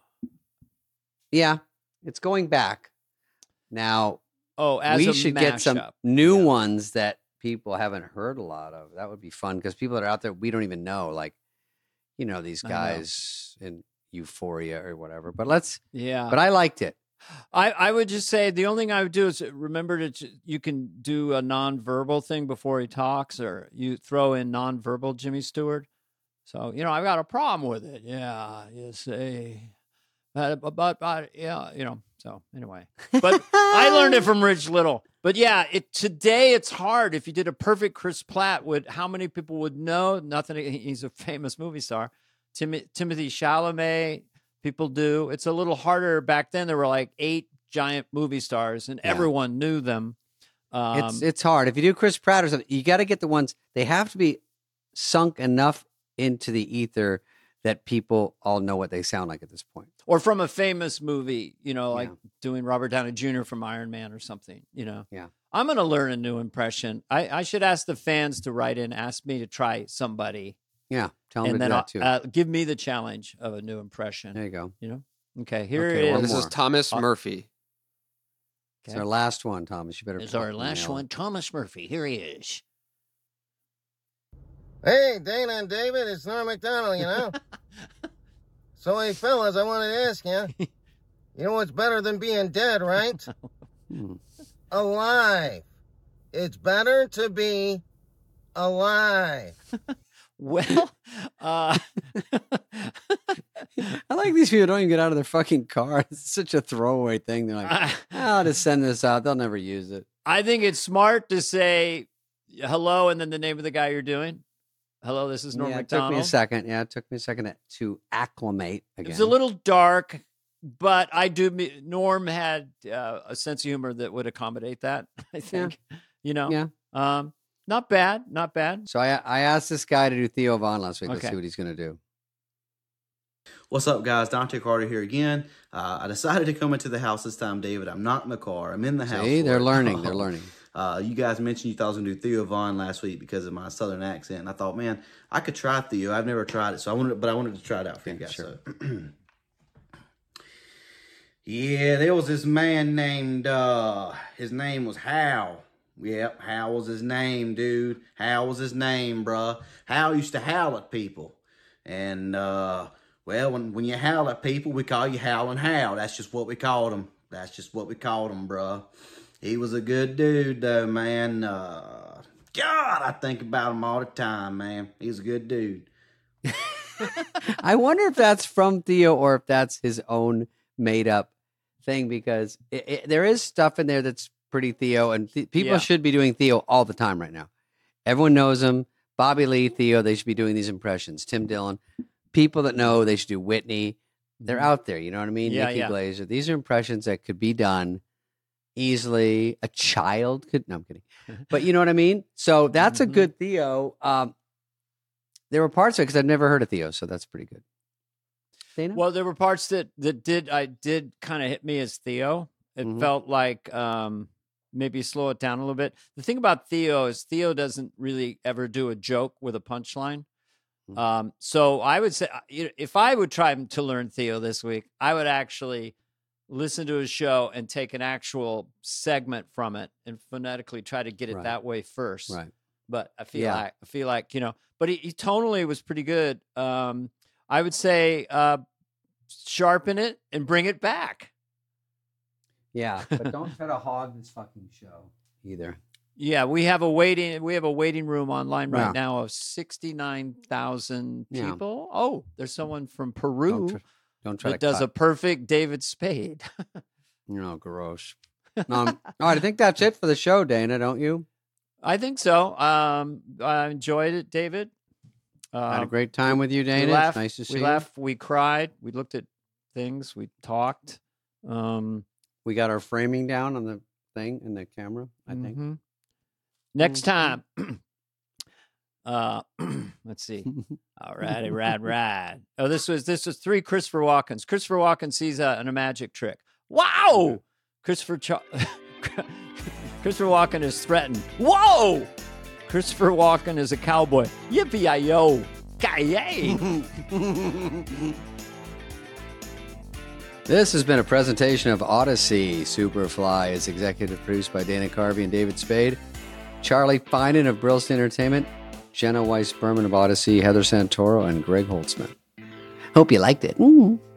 it's going back. Now,
Oh, as
we
a
should get some
mashup.
new ones that people haven't heard a lot of. That would be fun because people that are out there, we don't even know. Like, you know, these
I know.
guys in Euphoria or whatever. But let's,
Yeah.
but I liked it.
I would just say the only thing I would do is remember you can do a nonverbal thing before he talks, or you throw in nonverbal Jimmy Stewart. So, you know, I've got a problem with it. Yeah, you say, but yeah, you know. So anyway, but I learned it from Rich Little. But yeah, today it's hard. If you did a perfect Chris Pratt, how many people would know? Nothing. He's a famous movie star. Timothy Chalamet. People do. It's a little harder back then. There were like 8 giant movie stars, and everyone knew them.
It's hard. If you do Chris Pratt or something, you got to get the ones. They have to be sunk enough into the ether that people all know what they sound like at this point.
Or from a famous movie, you know, like doing Robert Downey Jr. from Iron Man or something. You know.
Yeah.
I'm going to learn a new impression. I should ask the fans to write in, ask me to try somebody.
Yeah, tell them
And
to
then
do that too.
give me the challenge of a new impression.
There you go.
You know. Okay, here
Okay,
it
one
is.
This is Thomas Murphy.
It's our last one, Thomas. You better.
It's our
fucking
last
nail it.
one. Thomas Murphy. Here he is.
Hey, Dana and David, it's Norm MacDonald, you know? So, hey, fellas, I wanted to ask you, you know what's better than being dead, right? Alive. It's better to be alive.
Well,
I like these people don't even get out of their fucking car. It's such a throwaway thing. They're like, I'll just send this out. They'll never use it.
I think it's smart to say hello and then the name of the guy you're doing. Hello, this is Norm
It
MacDonald.
took me a second. Yeah, it took me a second to acclimate again.
It's a little dark, but Norm had a sense of humor that would accommodate that, I think. You know?
Yeah.
Not bad. Not bad.
So I asked this guy to do Theo Von last week. Let's
Okay.
see what he's going to do.
What's up, guys? Dante Carter here again. I decided to come into the house this time, David. I'm not in the car. I'm in the house.
See,
for
they're
it.
learning. They're learning.
You guys mentioned you thought I was going to do Theo Von last week because of my southern accent. And I thought, man, I could try Theo. I've never tried it, so I wanted to try it out for you guys.
Sure.
So. Yeah, there was this man named, his name was Hal. Yep, Hal was his name, dude. Hal was his name, bruh. Hal used to howl at people. And, Well, when you howl at people, we call you Howlin' Hal. That's just what we called him. That's just what we called him, bruh. He was a good dude, though, man. God, I think about him all the time, man. He's a good dude.
I wonder if that's from Theo or if that's his own made-up thing, because there is stuff in there that's pretty Theo, and people should be doing Theo all the time right now. Everyone knows him. Bobby Lee, Theo, they should be doing these impressions. Tim Dillon. People that know, they should do Whitney. They're out there, you know what I mean?
Yeah,
Nikki
yeah.
Glazer. These are impressions that could be done easily. A child could. No, I'm kidding. But you know what I mean? So that's a good Theo. There were parts of it because I've never heard of Theo, so that's pretty good. Dana?
Well, there were parts that did kind of hit me as Theo. It felt like maybe slow it down a little bit. The thing about Theo is Theo doesn't really ever do a joke with a punchline. So I would say, if I would try to learn Theo this week, I would actually listen to his show and take an actual segment from it and phonetically try to get it that way first.
Right.
But I feel like, but he tonally was pretty good. I would say, sharpen it and bring it back.
Yeah, but don't try to hog this fucking show either.
Yeah, we have a waiting room online right now of 69,000 people. Oh, there's someone from Peru
Don't try
that
to
does a perfect David Spade.
No, gross. All right, I think that's it for the show, Dana, don't you?
I think so. I enjoyed it, David.
Had a great time with you, Dana.
We laughed,
It's nice to see
we
you.
laughed, we cried, we looked at things, we talked.
We got our framing down on the thing in the camera, I think.
Next time, let's see. All righty, rad. Oh, this was 3 Christopher Walkens. Christopher Walken sees a magic trick. Wow! Christopher Walken is threatened. Whoa! Christopher Walken is a cowboy. Yippee-yi-yo! Kaye!
This has been a presentation of Odyssey. Superfly is executive produced by Dana Carvey and David Spade. Charlie Finan of Brillst Entertainment, Jenna Weiss Berman of Odyssey, Heather Santoro, and Greg Holtzman. Hope you liked it.